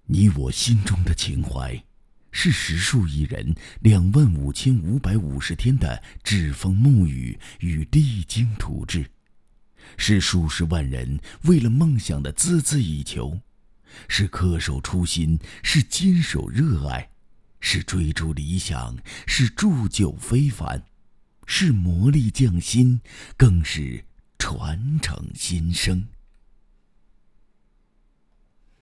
你我心中的情怀，是10数亿人25550天的栉风沐雨与励精图治，是数十万人为了梦想的孜孜以求，是恪守初心，是坚守热爱，是追逐理想，是铸就非凡，是磨砺匠心，更是传承新生。